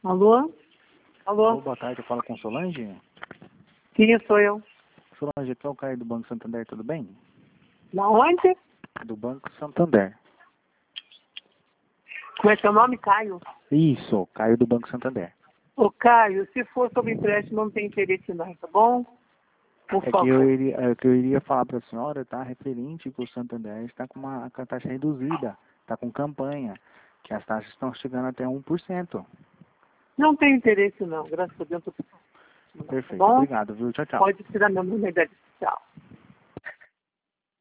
Alô? Alô? Boa tarde, eu falo com Solange. Sim, sou eu. Solange, aqui é o Caio do Banco Santander, tudo bem? Da onde? Do Banco Santander. Como é seu nome, Caio? Isso, Caio do Banco Santander. Ô, Caio, se for sobre empréstimo, não tem interesse não, tá bom? Por É favor. que eu iria falar para a senhora, tá? Referente que o Santander está com a taxa reduzida, está com campanha, que as taxas estão chegando até 1%. Não tem interesse não, graças a Deus. Tá Perfeito, bom? obrigado, viu? Tchau, tchau. Pode tirar meu nome da tchau.